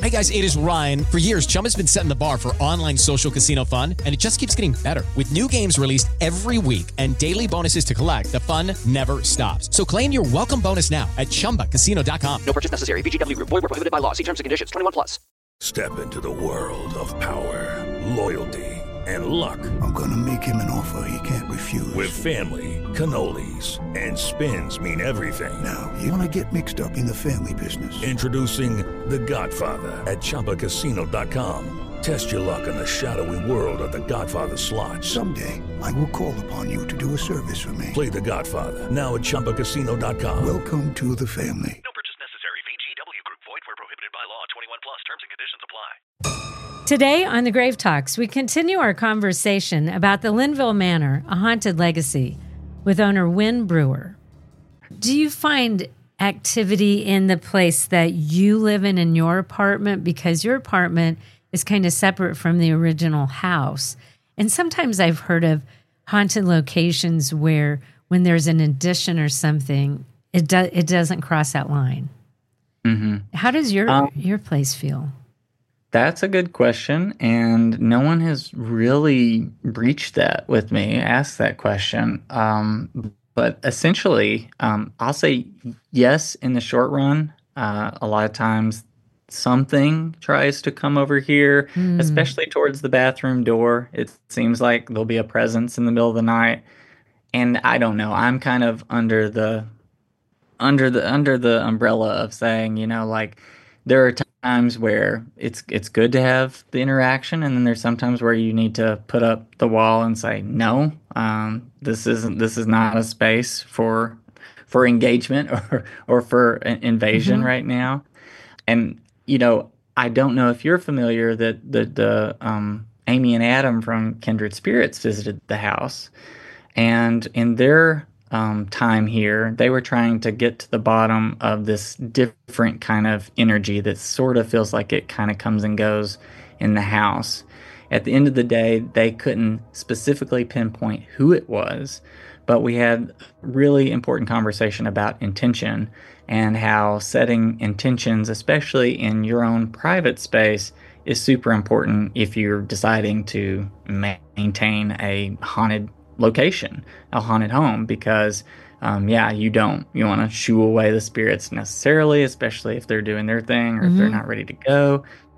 Hey guys, it is Ryan. For years, Chumba's been setting the bar for online social casino fun, and it just keeps getting better. With new games released every week and daily bonuses to collect, the fun never stops. So claim your welcome bonus now at ChumbaCasino.com. No purchase necessary. VGW Group. Void where prohibited by law. See terms and conditions. 21+. Step into the world of power, loyalty, and luck. I'm gonna make him an offer he can't refuse. With family, cannolis, and spins mean everything. Now, you wanna get mixed up in the family business. Introducing The Godfather at ChumbaCasino.com. Test your luck in the shadowy world of The Godfather slot. Someday, I will call upon you to do a service for me. Play The Godfather now at ChumbaCasino.com. Welcome to the family. No purchase necessary. VGW Group. Void where prohibited by law. 21+. Terms and conditions apply. Today on the Grave Talks, we continue our conversation about the Linville Manor, a haunted legacy, with owner Wynn Brewer. Do you find activity in the place that you live in your apartment? Because your apartment is kind of separate from the original house. And sometimes I've heard of haunted locations where when there's an addition or something, it doesn't cross that line. Mm-hmm. How does your place feel? That's a good question, and no one has really breached that with me, asked that question. But essentially, I'll say yes in the short run. A lot of times something tries to come over here, especially towards the bathroom door. It seems like there'll be a presence in the middle of the night. And I don't know, I'm kind of under the umbrella of saying, like, there are times where it's good to have the interaction, and then there's sometimes where you need to put up the wall and say, no, this is not a space for engagement or for an invasion right now. And I don't know if you're familiar that the Amy and Adam from Kindred Spirits visited the house, and in their time here, they were trying to get to the bottom of this different kind of energy that sort of feels like it kind of comes and goes in the house. At the end of the day, they couldn't specifically pinpoint who it was, but we had really important conversation about intention and how setting intentions, especially in your own private space, is super important if you're deciding to maintain a haunted location, a haunted home, because you want to shoo away the spirits necessarily, especially if they're doing their thing or if they're not ready to go,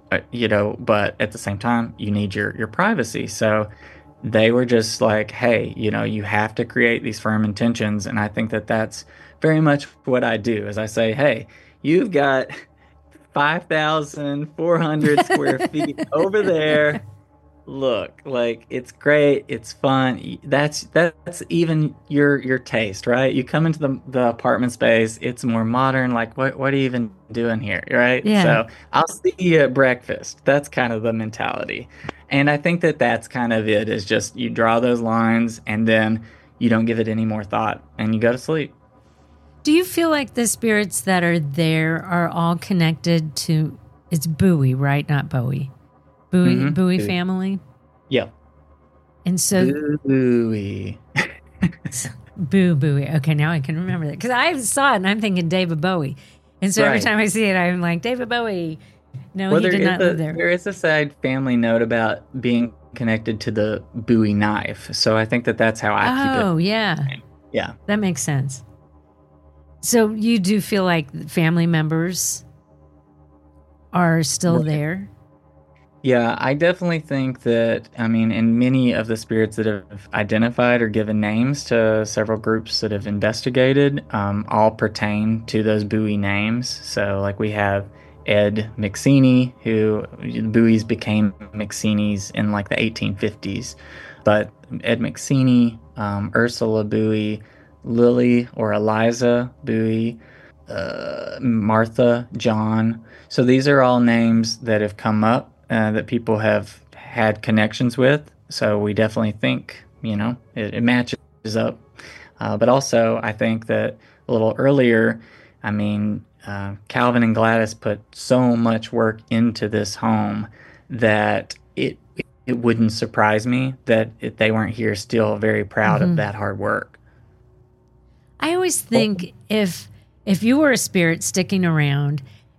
but at the same time you need your privacy. So they were just like, hey, you have to create these firm intentions. And I think that that's very much what I do, is I say, hey, you've got 5,400 square feet over there. Look, like, it's great, it's fun. That's even your taste, right? You come into the apartment space, it's more modern. Like, what are you even doing here, right? Yeah. So I'll see you at breakfast. That's kind of the mentality. And I think that that's kind of it, is just you draw those lines and then you don't give it any more thought and you go to sleep. Do you feel like the spirits that are there are all connected to, it's Bowie, right? Not Bowie. Bowie family? Yeah. And so... Bowie. Bowie. Okay, now I can remember that. Because I saw it and I'm thinking David Bowie. And so every time I see it, I'm like, David Bowie. No, he did not live there. There is a side family note about being connected to the Bowie knife. So I think that's how I keep it. Oh, yeah. Yeah. That makes sense. So you do feel like family members are still there? Yeah, I definitely think that, and many of the spirits that have identified or given names to several groups that have investigated all pertain to those Bowie names. So, like, we have Ed McSeany, who Bowies became McSeany's in, like, the 1850s. But Ed McSeany, Ursula Bowie, Lily or Eliza Bowie, Martha, John. So these are all names that have come up that people have had connections with. So we definitely think, it matches up. But also, I think that a little earlier, Calvin and Gladys put so much work into this home that it wouldn't surprise me that if they weren't here still very proud of that hard work. I always think if you were a spirit sticking around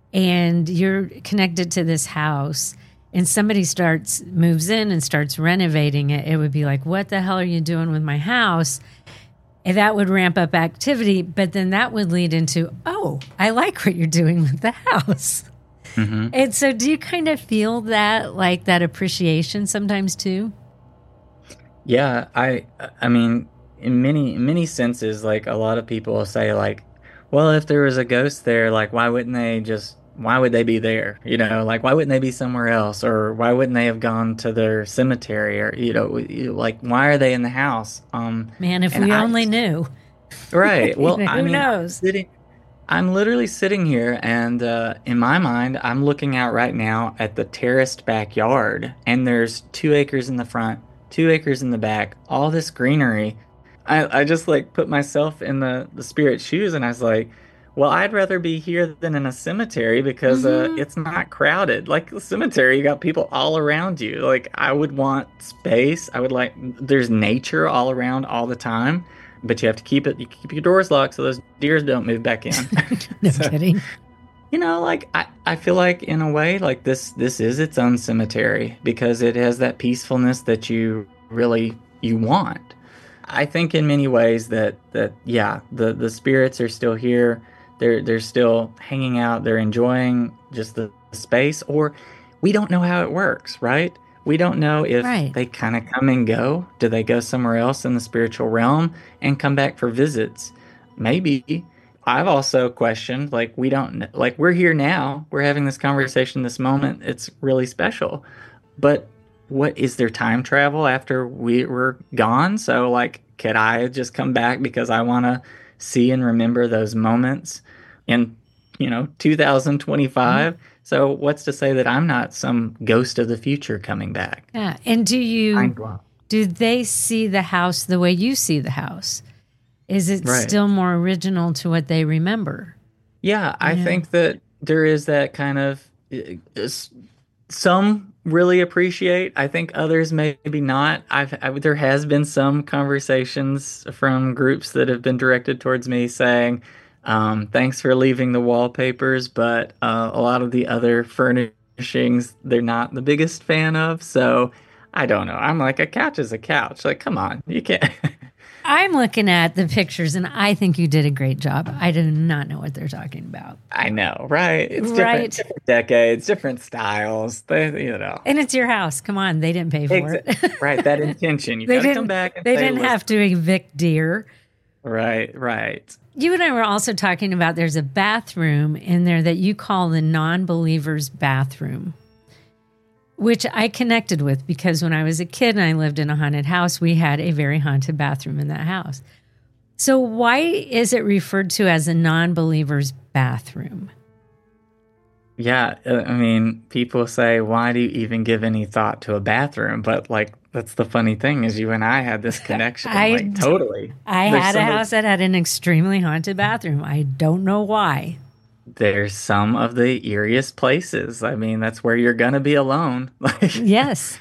and you're connected to this house and somebody moves in and starts renovating it, it would be like, what the hell are you doing with my house? And that would ramp up activity, but then that would lead into, oh, I like what you're doing with the house. Mm-hmm. And so do you kind of feel that, like that appreciation sometimes too? Yeah, I mean, in many senses, like a lot of people will say like, well, if there was a ghost there, like why would they be there? You know, like why wouldn't they be somewhere else? Or why wouldn't they have gone to their cemetery? Or, like why are they in the house? Man, if we only knew. Right. Well, who knows? I'm literally sitting here and in my mind, I'm looking out right now at the terraced backyard, and there's 2 acres in the front, 2 acres in the back, all this greenery. I just like put myself in the spirit shoes, and I was like, well, I'd rather be here than in a cemetery because it's not crowded. Like the cemetery, you got people all around you. Like I would want space. There's nature all around all the time, but you have to keep your doors locked so those deers don't move back in. No kidding. Like I feel like in a way, like this is its own cemetery because it has that peacefulness that you want. I think in many ways that yeah, the spirits are still here. They're still hanging out. They're enjoying just the space, or we don't know how it works, right? We don't know if they kind of come and go. Do they go somewhere else in the spiritual realm and come back for visits? Maybe. I've also questioned, like, we don't, like, we're here now. We're having this conversation, this moment. It's really special. But what is there time travel after we were gone? So, like, could I just come back because I want to see and remember those moments in 2025? Mm-hmm. So what's to say that I'm not some ghost of the future coming back? Yeah. And do they see the house the way you see the house? Is it still more original to what they remember? Yeah, I think that there is that kind of, some really appreciate. I think others maybe not. There has been some conversations from groups that have been directed towards me saying, thanks for leaving the wallpapers, but a lot of the other furnishings they're not the biggest fan of. So I don't know. I'm like, a couch is a couch. Like, come on, you can't. I'm looking at the pictures, and I think you did a great job. I do not know what they're talking about. I know, right? It's different decades, different styles. And it's your house. Come on, they didn't pay for it. Right, that intention. You got to come back and they didn't have to evict deer. Right. You and I were also talking about there's a bathroom in there that you call the non-believer's bathroom, which I connected with because when I was a kid and I lived in a haunted house, we had a very haunted bathroom in that house. So why is it referred to as a non-believer's bathroom? Yeah, I mean, people say, why do you even give any thought to a bathroom? But like, that's the funny thing is you and I had this connection. Totally. I had a house that had an extremely haunted bathroom. I don't know why. There's some of the eeriest places. I mean, that's where you're going to be alone. Yes.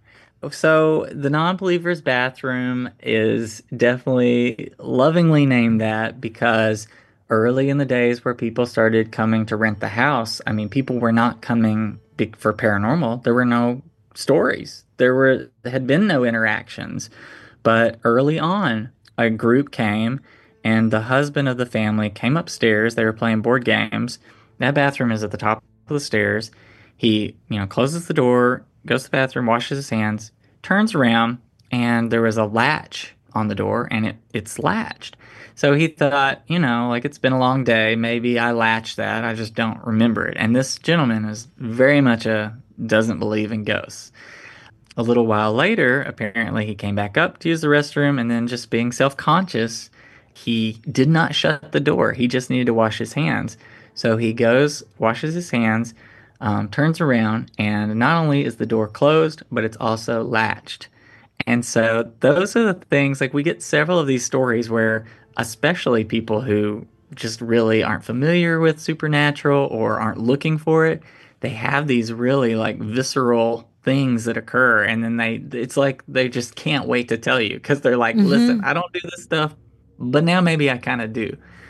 So the non-believer's bathroom is definitely lovingly named that because early in the days where people started coming to rent the house, I mean, people were not coming for paranormal. There were no stories. There had been no interactions. But early on, a group came, and the husband of the family came upstairs. They were playing board games. That bathroom is at the top of the stairs. He, closes the door, goes to the bathroom, washes his hands, turns around, and there was a latch on the door, and it's latched. So he thought, like it's been a long day. Maybe I latched that. I just don't remember it. And this gentleman is very much doesn't believe in ghosts. A little while later, apparently he came back up to use the restroom, and then just being self-conscious, he did not shut the door. He just needed to wash his hands. So he goes, washes his hands, turns around, and not only is the door closed, but it's also latched. And so those are the things, like we get several of these stories where especially people who just really aren't familiar with supernatural or aren't looking for it, they have these really like visceral things that occur. And then it's like they just can't wait to tell you because they're like, listen, I don't do this stuff, but now maybe I kind of do.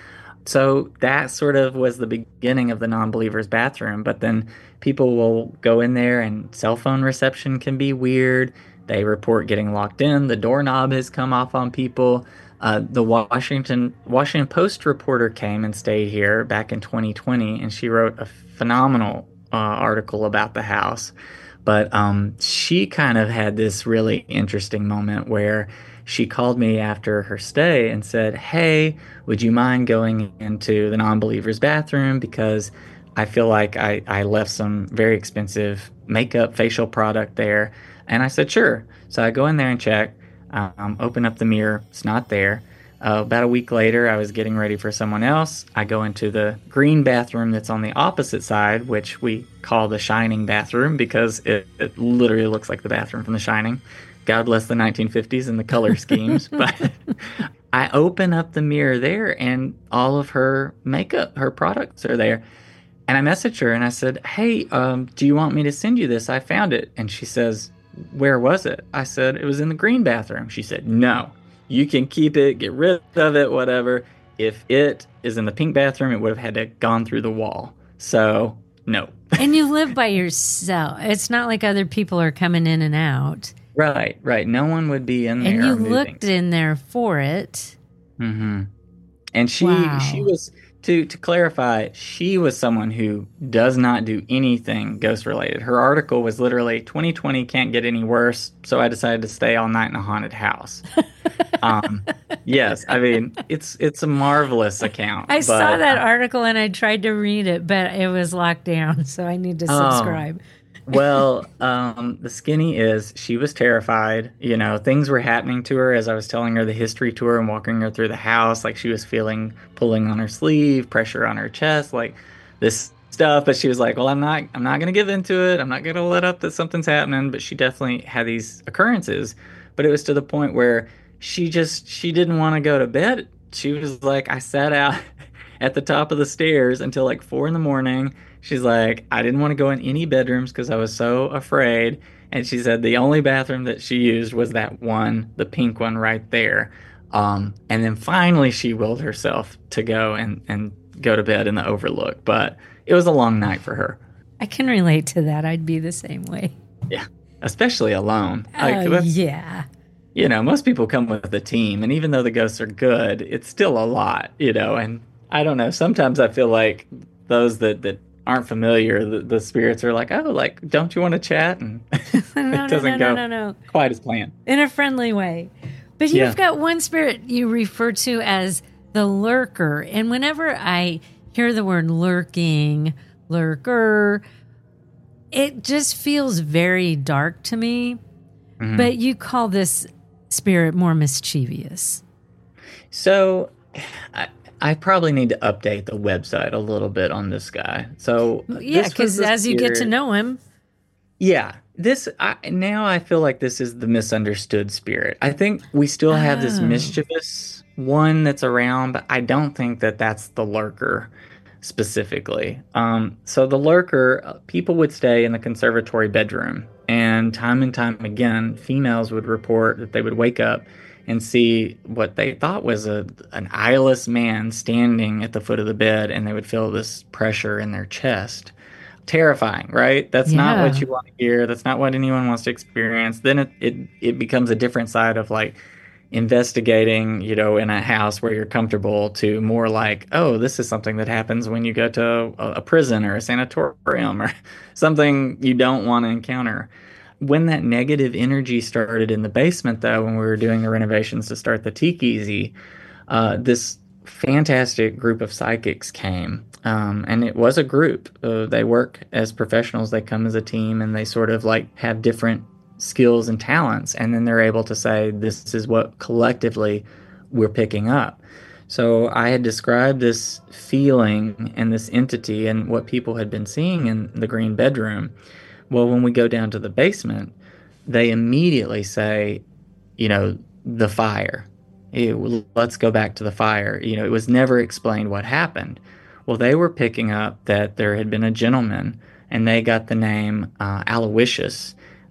So that sort of was the beginning of the non-believer's bathroom. But then people will go in there and cell phone reception can be weird. They report getting locked in. The doorknob has come off on people. The Washington Post reporter came and stayed here back in 2020, and she wrote a phenomenal article about the house. But she kind of had this really interesting moment where she called me after her stay and said, "Hey, would you mind going into the non-believer's bathroom? Because I feel like I left some very expensive makeup, facial product there." And I said, "Sure." So I go in there and check, open up the mirror. It's not there. About a week later, I was getting ready for someone else. I go into the green bathroom that's on the opposite side, which we call the Shining bathroom because it literally looks like the bathroom from The Shining. God bless the 1950s and the color schemes. But I open up the mirror there, and all of her makeup, her products are there. And I messaged her and I said, "Hey, do you want me to send you this? I found it." And she says, "Where was it?" I said, "It was in the green bathroom." She said, "No, you can keep it, get rid of it, whatever. If it is in the pink bathroom, it would have had to gone through the wall. So, no." And you live by yourself. It's not like other people are coming in and out. Right. No one would be in there. And you moving. looked in there for it. Mm-hmm. And she Wow. was, to clarify, she was someone who does not do anything ghost related. Her article was literally 2020 can't get any worse, so I decided to stay all night in a haunted house. Yes, I mean it's a marvelous account. I saw that article and I tried to read it, but it was locked down, so I need to subscribe. Well, the skinny is she was terrified. You know, things were happening to her as I was telling her the history tour and walking her through the house. Like she was feeling pulling on her sleeve, pressure on her chest, like this stuff. But she was like, "Well, I'm not going to give into it. I'm not going to let up that something's happening." But she definitely had these occurrences. But it was to the point where she didn't want to go to bed. She was like, I sat out at the top of the stairs until like 4 a.m. She's like, I didn't want to go in any bedrooms because I was so afraid. And she said the only bathroom that she used was that one, the pink one right there. And then finally she willed herself to go and go to bed in the overlook. But it was a long night for her. I can relate to that. I'd be the same way. Yeah, especially alone. Yeah. You know, most people come with a team, and even though the ghosts are good, it's still a lot, you know. And I don't know, sometimes I feel like those that aren't familiar, the spirits are like, "Oh, like, don't you want to chat?" And it doesn't go quite as planned. In a friendly way. But you've got one spirit you refer to as the lurker. And whenever I hear the word lurker, it just feels very dark to me. Mm-hmm. But you call this spirit more mischievous. So I probably need to update the website a little bit on this guy. So yeah, because as you get to know him. Yeah. Now I feel like this is the misunderstood spirit. I think we still have this mischievous one that's around, but I don't think that that's the lurker specifically. So the lurker, people would stay in the conservatory bedroom, and time again, females would report that they would wake up and see what they thought was an eyeless man standing at the foot of the bed, and they would feel this pressure in their chest. Terrifying, right? That's not what you want to hear. That's not what anyone wants to experience. Then it becomes a different side of like investigating, you know, in a house where you're comfortable, to more like, oh, this is something that happens when you go to a prison or a sanatorium or something you don't want to encounter. When that negative energy started in the basement, though, when we were doing the renovations to start the Tiki, this fantastic group of psychics came. And it was a group. They work as professionals. They come as a team, and they sort of like have different skills and talents. And then they're able to say, this is what collectively we're picking up. So I had described this feeling and this entity and what people had been seeing in the green bedroom. Well, when we go down to the basement, they immediately say, you know, the fire. Let's go back to the fire. You know, it was never explained what happened. Well, they were picking up that there had been a gentleman, and they got the name Aloysius.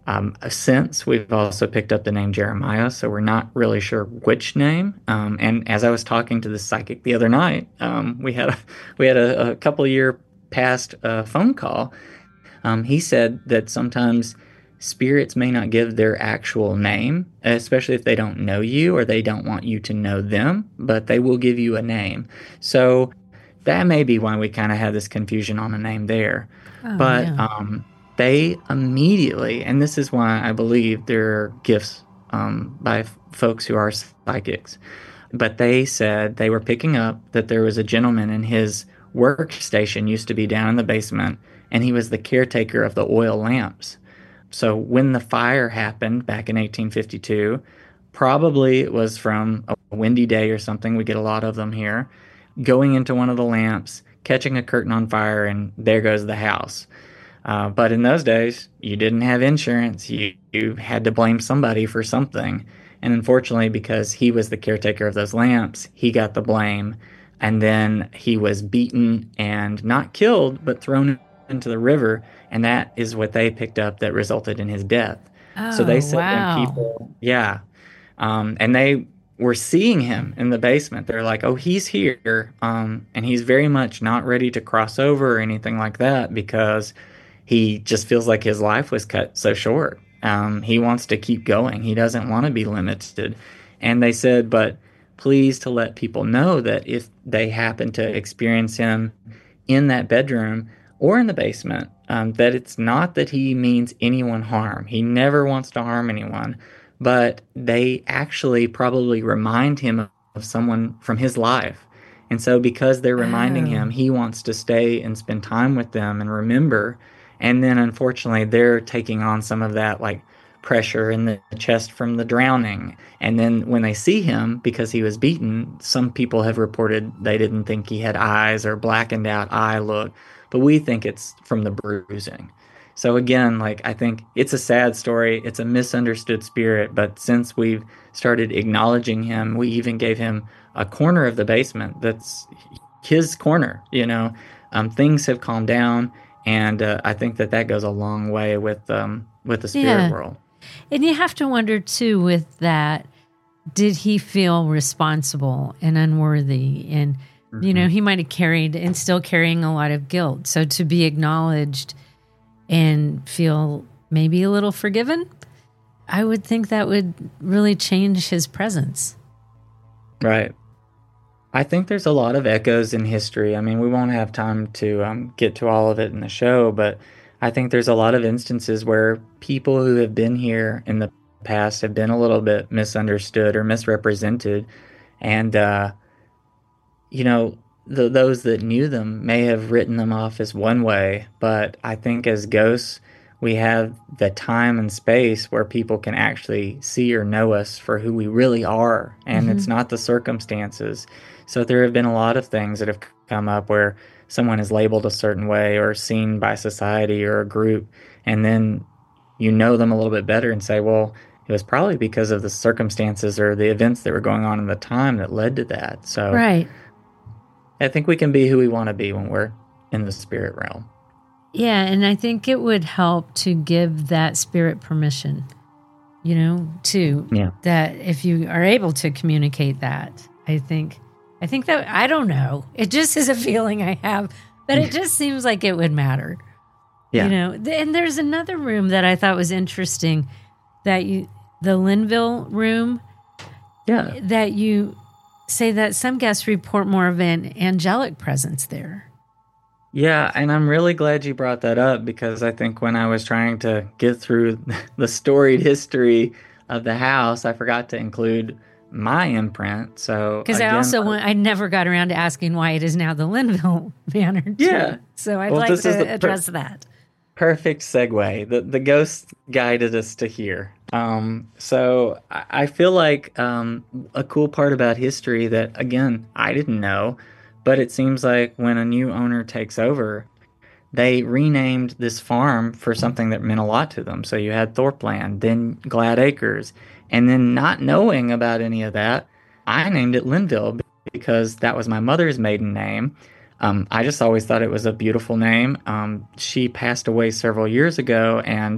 Since we've also picked up the name Jeremiah, so we're not really sure which name. And as I was talking to the psychic the other night, we had a couple of year past phone call. He said that sometimes spirits may not give their actual name, especially if they don't know you or they don't want you to know them, but they will give you a name. So that may be why we kind of had this confusion on a name there. They immediately, and this is why I believe there are gifts by folks who are psychics, but they said they were picking up that there was a gentleman in his workstation used to be down in the basement, and he was the caretaker of the oil lamps. So when the fire happened back in 1852, probably it was from a windy day or something, we get a lot of them here, going into one of the lamps, catching a curtain on fire, and there goes the house. But in those days, you didn't have insurance. You had to blame somebody for something. And unfortunately, because he was the caretaker of those lamps, he got the blame. And then he was beaten and not killed, but thrown into the river. And that is what they picked up that resulted in his death. So they said when people, and they were seeing him in the basement. They're like, oh, he's here. And he's very much not ready to cross over or anything like that because he just feels like his life was cut so short. He wants to keep going. He doesn't want to be limited. And they said, but please to let people know that if they happen to experience him in that bedroom or in the basement, that it's not that he means anyone harm. He never wants to harm anyone. But they actually probably remind him of someone from his life. And so because they're reminding him, he wants to stay and spend time with them and remember. And then, unfortunately, they're taking on some of that, like, pressure in the chest from the drowning. And then when they see him, because he was beaten, some people have reported they didn't think he had eyes or blackened out eye look. But we think it's from the bruising. So again, like, I think it's a sad story. It's a misunderstood spirit. But since we've started acknowledging him, we even gave him a corner of the basement that's his corner, things have calmed down. And I think that goes a long way with the spirit world. And you have to wonder, too, with that, did he feel responsible and unworthy? And, he might have carried and still carrying a lot of guilt. So to be acknowledged and feel maybe a little forgiven, I would think that would really change his presence. Right. I think there's a lot of echoes in history. I mean, we won't have time to get to all of it in the show, but I think there's a lot of instances where people who have been here in the past have been a little bit misunderstood or misrepresented. And, those that knew them may have written them off as one way, but I think as ghosts, we have the time and space where people can actually see or know us for who we really are, and it's not the circumstances. So there have been a lot of things that have come up where someone is labeled a certain way or seen by society or a group, and then you know them a little bit better and say, well, it was probably because of the circumstances or the events that were going on in the time that led to that. So right. I think we can be who we want to be when we're in the spirit realm. Yeah, and I think it would help to give that spirit permission, too. Yeah. That if you are able to communicate that, I think that, I don't know. It just is a feeling I have, but it just seems like it would matter. Yeah. And there's another room that I thought was interesting, the Linville room. Yeah. That you say that some guests report more of an angelic presence there. Yeah, and I'm really glad you brought that up because I think when I was trying to get through the storied history of the house, I forgot to include my imprint. So because I never got around to asking why it is now the Linville Manor. Too. Yeah. So I'd like to address that. Perfect segue. The ghost guided us to here. So I feel like a cool part about history that, again, I didn't know, but it seems like when a new owner takes over, they renamed this farm for something that meant a lot to them. So you had Thorpland, then Glad Acres, and then not knowing about any of that, I named it Linville because that was my mother's maiden name. I just always thought it was a beautiful name. She passed away several years ago, and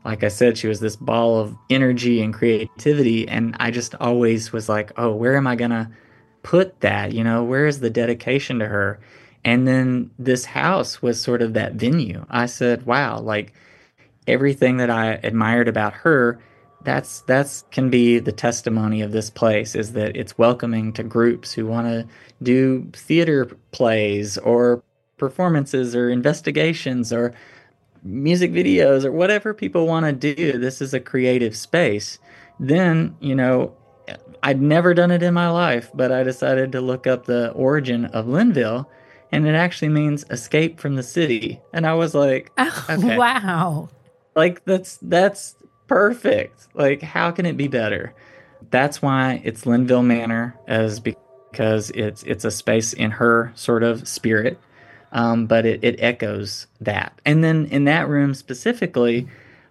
like I said, she was this ball of energy and creativity. And I just always was like, oh, where am I going to put that? Where is the dedication to her? And then this house was sort of that venue. I said, wow, like everything that I admired about her, that's can be the testimony of this place, is that it's welcoming to groups who want to do theater plays or performances or investigations or music videos or whatever people want to do. This is a creative space. Then, I'd never done it in my life, but I decided to look up the origin of Linville, and it actually means escape from the city. And I was like, Oh, okay, wow. like that's perfect. Like, how can it be better? That's why it's Linville Manor, because it's a space in her sort of spirit. But it echoes that. And then in that room specifically,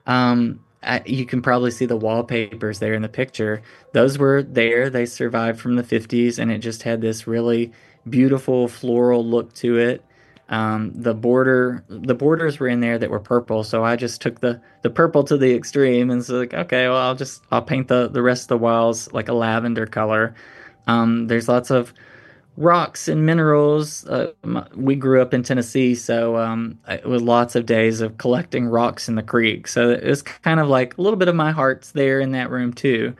you can probably see the wallpapers there in the picture. Those were there. They survived from the 50s, and it just had this really beautiful floral look to it. The borders were in there that were purple, so I just took the purple to the extreme and was like, okay, well, I'll paint the rest of the walls like a lavender color. There's lots of rocks and minerals. We grew up in Tennessee, so it was lots of days of collecting rocks in the creek. So it was kind of like a little bit of my heart's there in that room too.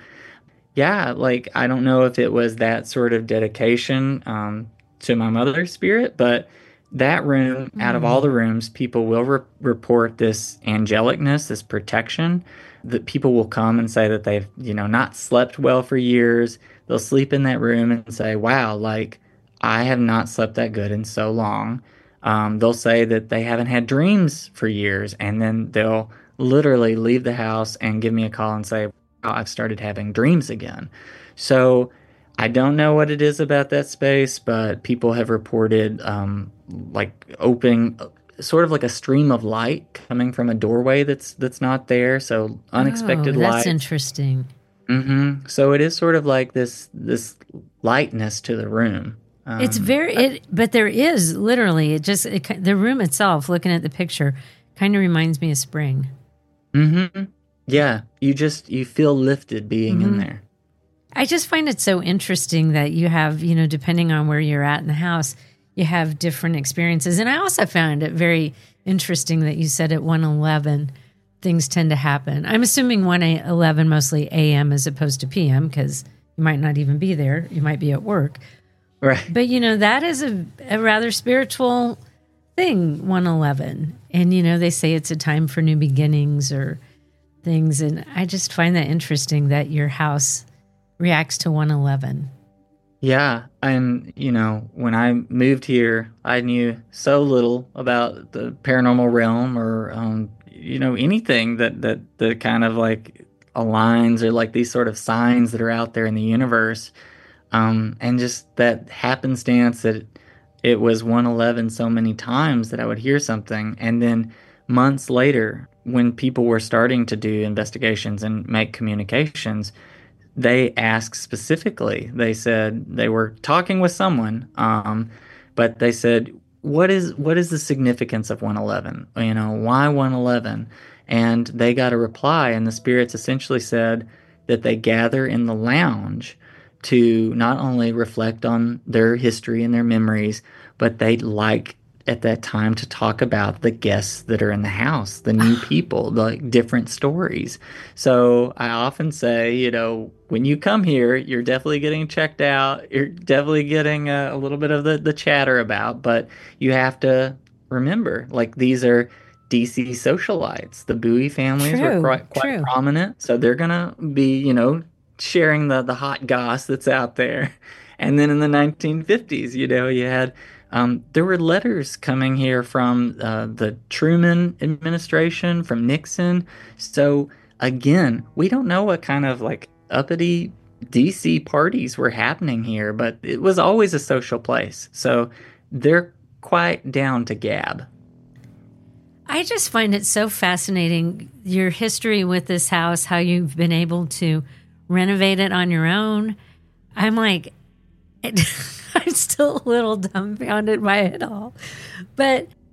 Yeah, like I don't know if it was that sort of dedication to my mother's spirit, but that room, out of all the rooms, people will report this angelicness, this protection. That people will come and say that they've, not slept well for years. They'll sleep in that room and say, wow, like I have not slept that good in so long. They'll say that they haven't had dreams for years, and then they'll literally leave the house and give me a call and say, wow, I've started having dreams again. So I don't know what it is about that space, but people have reported like opening, sort of like a stream of light coming from a doorway that's not there. So unexpected light. That's interesting. Mm-hmm. So it is sort of like this lightness to the room. It's but there is literally the room itself. Looking at the picture, kind of reminds me of spring. Mm-hmm. Yeah, you feel lifted being in there. I just find it so interesting that you have, depending on where you're at in the house, you have different experiences. And I also found it very interesting that you said at 111 things tend to happen. I'm assuming 111 mostly AM as opposed to PM, because you might not even be there. You might be at work. Right. But, that is a rather spiritual thing, 111. And, they say it's a time for new beginnings or things. And I just find that interesting that your house reacts to 111. Yeah. And, when I moved here, I knew so little about the paranormal realm or, anything that kind of like aligns or like these sort of signs that are out there in the universe. And just that happenstance that it was 111 so many times that I would hear something. And then months later, when people were starting to do investigations and make communications, they asked specifically, they said they were talking with someone, but they said, what is the significance of 111? Why 111? And they got a reply, and the spirits essentially said that they gather in the lounge to not only reflect on their history and their memories, but they like at that time to talk about the guests that are in the house, the new people, the different stories. So I often say, when you come here, you're definitely getting checked out. You're definitely getting a little bit of the chatter about, but you have to remember, like, these are DC socialites. The Bowie families were quite prominent. So they're going to be, sharing the hot goss that's out there. And then in the 1950s, you had there were letters coming here from the Truman administration, from Nixon. So again, we don't know what kind of like uppity DC parties were happening here, but it was always a social place. So they're quite down to gab. I just find it so fascinating, your history with this house, how you've been able to renovate it on your own. I'm like, I'm still a little dumbfounded by it all. But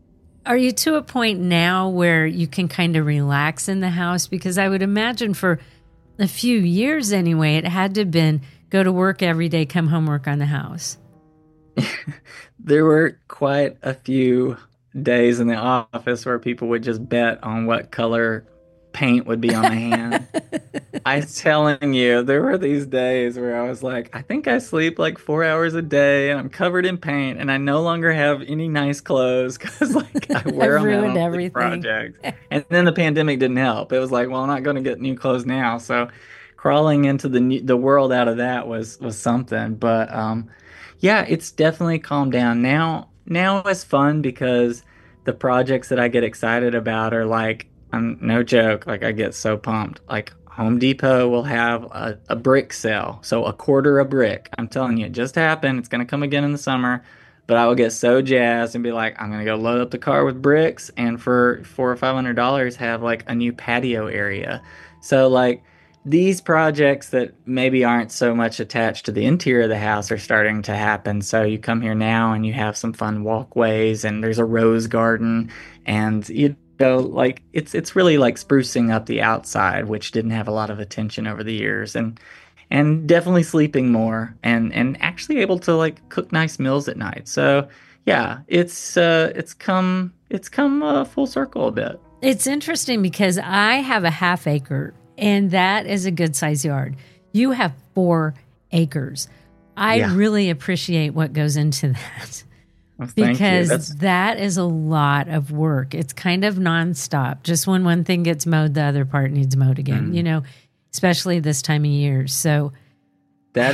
Are you to a point now where you can kind of relax in the house? Because I would imagine for a few years anyway, it had to have been go to work every day, come home, work on the house. There were quite a few days in the office where people would just bet on what color paint would be on my hand. I'm telling you, there were these days where I was like, I think I sleep like 4 hours a day and I'm covered in paint and I no longer have any nice clothes because like I wear them out on everything. Projects. And then the pandemic didn't help. It was like, well, I'm not going to get new clothes now. So crawling into the world out of that was something. But yeah, it's definitely calmed down. Now it's fun because the projects that I get excited about are like, no joke, like I get so pumped. Like Home Depot will have a brick sale, so a quarter a brick. I'm telling you, it just happened. It's going to come again in the summer, but I will get so jazzed and be like, I'm going to go load up the car with bricks and for $400 or $500 have like a new patio area. So like these projects that maybe aren't so much attached to the interior of the house are starting to happen. So you come here now and you have some fun walkways and there's a rose garden and like it's really like sprucing up the outside, which didn't have a lot of attention over the years, and definitely sleeping more and actually able to like cook nice meals at night. So yeah, it's come full circle a bit. It's interesting because I have a half acre and that is a good size yard. You have 4 acres. I really appreciate what goes into that. Well, because that is a lot of work. It's kind of nonstop. Just when one thing gets mowed, the other part needs mowed again, you know, especially this time of year. So that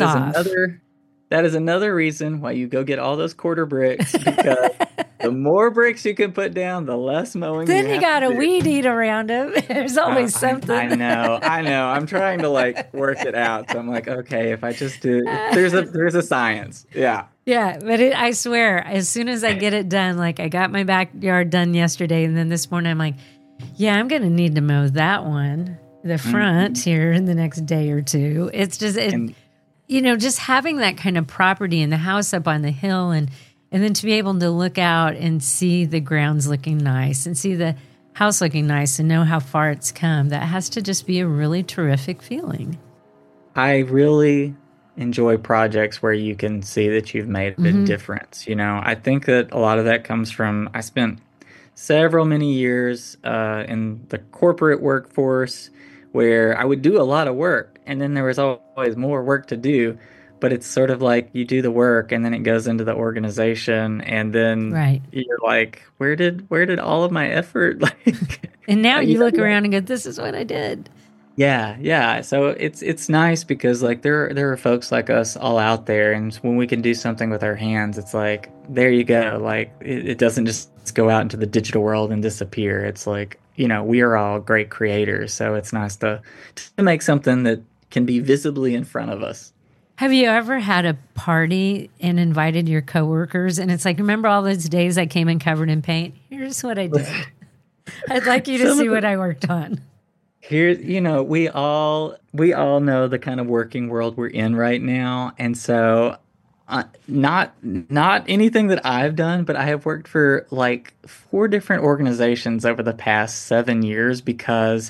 is another reason why you go get all those quarter bricks, because the more bricks you can put down, the less mowing then you got to weed eat around them. There's always something. I know. I'm trying to like work it out. So I'm like, okay, if I just do, there's a science. Yeah. Yeah, but I swear, as soon as I get it done, like I got my backyard done yesterday, and then this morning I'm like, yeah, I'm going to need to mow that one, the front here in the next day or two. It's just, you know, just having that kind of property and the house up on the hill and then to be able to look out and see the grounds looking nice and see the house looking nice and know how far it's come, that has to just be a really terrific feeling. I really enjoy projects where you can see that you've made a difference. You know, I think that a lot of that comes from, I spent many years in the corporate workforce where I would do a lot of work and then there was always more work to do, but it's sort of like you do the work and then it goes into the organization and then you're like, where did all of my effort like? And now you look around and go, this is what I did. Yeah. So it's nice because like there are folks like us all out there, and when we can do something with our hands, it's like there you go. Like it doesn't just go out into the digital world and disappear. It's like, you know, we are all great creators, so it's nice to make something that can be visibly in front of us. Have you ever had a party and invited your coworkers, and it's like, remember all those days I came in covered in paint? Here's what I did. I'd like you to see what I worked on. Here, you know, we all know the kind of working world we're in right now, and so not anything that I've done, but I have worked for like 4 different organizations over the past 7 years because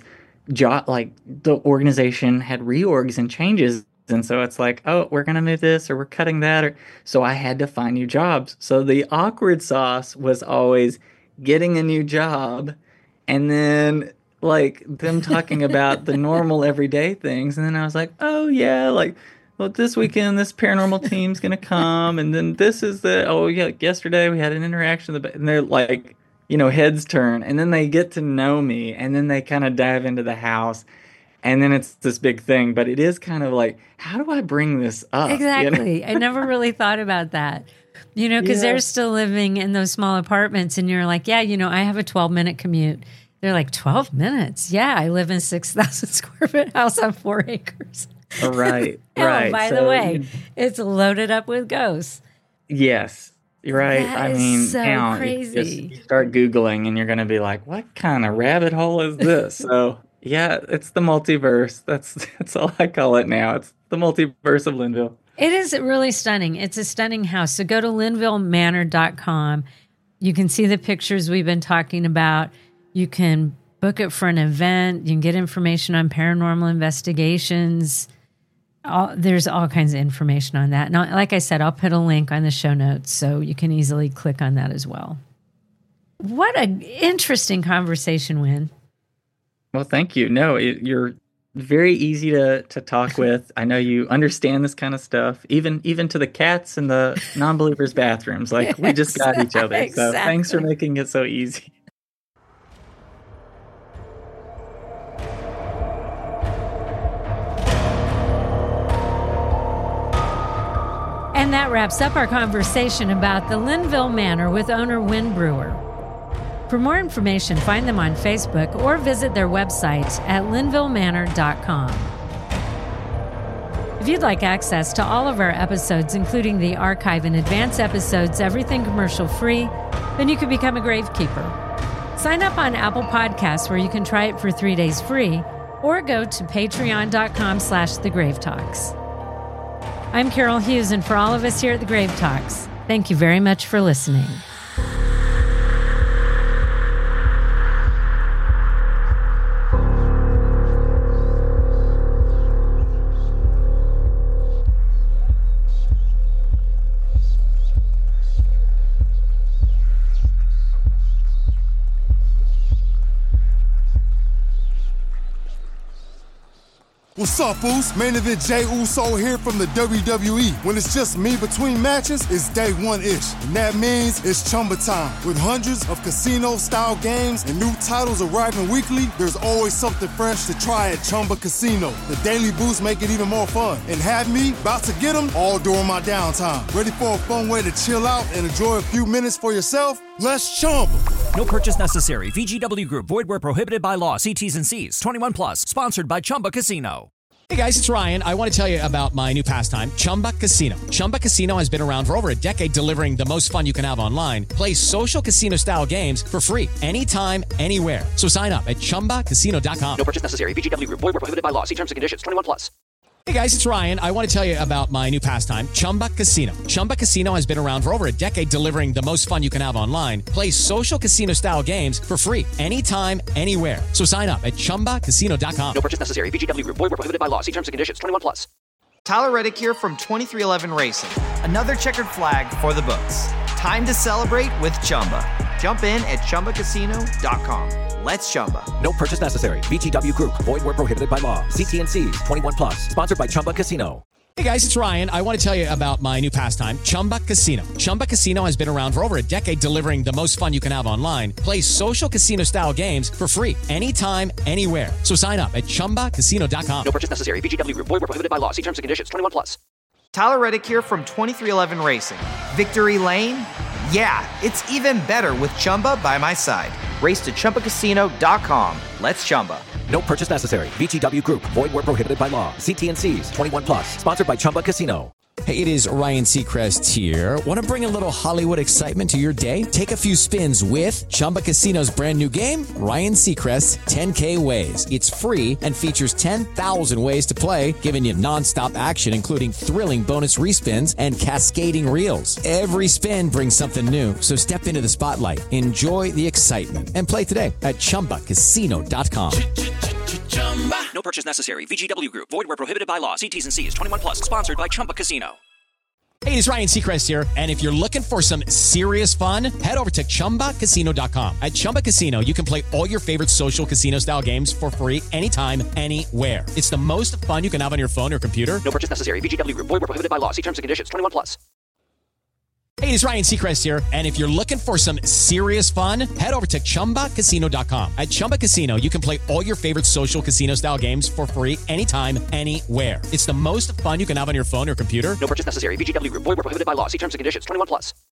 the organization had reorgs and changes, and so it's like, oh, we're gonna move this or we're cutting that, so I had to find new jobs. So the awkward sauce was always getting a new job, and then like them talking about the normal everyday things. And then I was like, oh yeah, like, well, this weekend, this paranormal team's going to come. And then this is yesterday we had an interaction. And they're like, you know, heads turn. And then they get to know me. And then they kind of dive into the house. And then it's this big thing. But it is kind of like, how do I bring this up? Exactly. You know? I never really thought about that. You know, because they're still living in those small apartments. And you're like, yeah, you know, I have a 12-minute commute. They're like, 12 minutes? Yeah, I live in a 6,000 square foot house on 4 acres. Right. Oh, by the way, it's loaded up with ghosts. Yes, you're right. That is so crazy. You start Googling and you're going to be like, what kind of rabbit hole is this? So, yeah, it's the multiverse. That's all I call it now. It's the multiverse of Linville. It is really stunning. It's a stunning house. So go to linvillemanor.com. You can see the pictures we've been talking about. You can book it for an event. You can get information on paranormal investigations. There's all kinds of information on that. Now, like I said, I'll put a link on the show notes so you can easily click on that as well. What an interesting conversation, Win. Well, thank you. No, you're very easy to talk with. I know you understand this kind of stuff, even to the cats in the non-believers' bathrooms. Like, we just got each other. So Exactly. thanks for making it so easy. And that wraps up our conversation about the Linville Manor with owner Win Brewer. For more information, find them on Facebook or visit their website at linvillemanor.com. If you'd like access to all of our episodes, including the archive and advance episodes, everything commercial free, then you can become a gravekeeper. Sign up on Apple Podcasts, where you can try it for 3 days free, or go to patreon.com/thegravetalks. I'm Carol Hughes, and for all of us here at The Grave Talks, thank you very much for listening. What's up, Oos? Main event Jey Uso here from the WWE. When it's just me between matches, it's day one-ish. And that means it's Chumba time. With hundreds of casino-style games and new titles arriving weekly, there's always something fresh to try at Chumba Casino. The daily boosts make it even more fun. And have me about to get them all during my downtime. Ready for a fun way to chill out and enjoy a few minutes for yourself? Let's Chumba. No purchase necessary. VGW Group. Void where prohibited by law. See T's and C's. 21 plus. Sponsored by Chumba Casino. Hey guys, it's Ryan. I want to tell you about my new pastime, Chumba Casino. Chumba Casino has been around for over a decade, delivering the most fun you can have online. Play social casino-style games for free anytime, anywhere. So sign up at ChumbaCasino.com. No purchase necessary. VGW Group. Void where prohibited by law. See terms and conditions. 21 plus. Hey guys, it's Ryan. I want to tell you about my new pastime, Chumba Casino. Chumba Casino has been around for over a decade, delivering the most fun you can have online. Play social casino-style games for free anytime, anywhere. So sign up at ChumbaCasino.com. No purchase necessary. VGW Group. Void where prohibited by law. See terms and conditions. 21 plus. Tyler Reddick here from 2311 Racing. Another checkered flag for the books. Time to celebrate with Chumba. Jump in at ChumbaCasino.com. Let's Chumba. No purchase necessary. VGW Group. Void where prohibited by law. See T&Cs. 21 plus. Sponsored by Chumba Casino. Hey guys, it's Ryan. I want to tell you about my new pastime, Chumba Casino. Chumba Casino has been around for over a decade, delivering the most fun you can have online. Play social casino-style games for free anytime, anywhere. So sign up at ChumbaCasino.com. No purchase necessary. VGW Group. Void where prohibited by law. See terms and conditions. 21 plus. Tyler Reddick here from 2311 Racing. Victory Lane? Yeah, it's even better with Chumba by my side. Race to ChumbaCasino.com. Let's Chumba. No purchase necessary. VGW Group. Void where prohibited by law. See T&Cs. 21 plus. Sponsored by Chumba Casino. Hey, it is Ryan Seacrest here. Want to bring a little Hollywood excitement to your day? Take a few spins with Chumba Casino's brand new game, Ryan Seacrest's 10K Ways. It's free and features 10,000 ways to play, giving you nonstop action, including thrilling bonus respins and cascading reels. Every spin brings something new, so step into the spotlight, enjoy the excitement, and play today at ChumbaCasino.com. No purchase necessary. VGW Group. Void where prohibited by law. See T's and C's. 21 plus. Sponsored by Chumba Casino. Hey, it's Ryan Seacrest here, and if you're looking for some serious fun, head over to ChumbaCasino.com. At Chumba Casino, you can play all your favorite social casino-style games for free anytime, anywhere. It's the most fun you can have on your phone or computer. No purchase necessary. VGW Group. Void where prohibited by law. See terms and conditions. 21 plus. Hey, it's Ryan Seacrest here, and if you're looking for some serious fun, head over to ChumbaCasino.com. At Chumba Casino, you can play all your favorite social casino-style games for free anytime, anywhere. It's the most fun you can have on your phone or computer. No purchase necessary. VGW Group. Void where prohibited by law. See terms and conditions. 21 plus.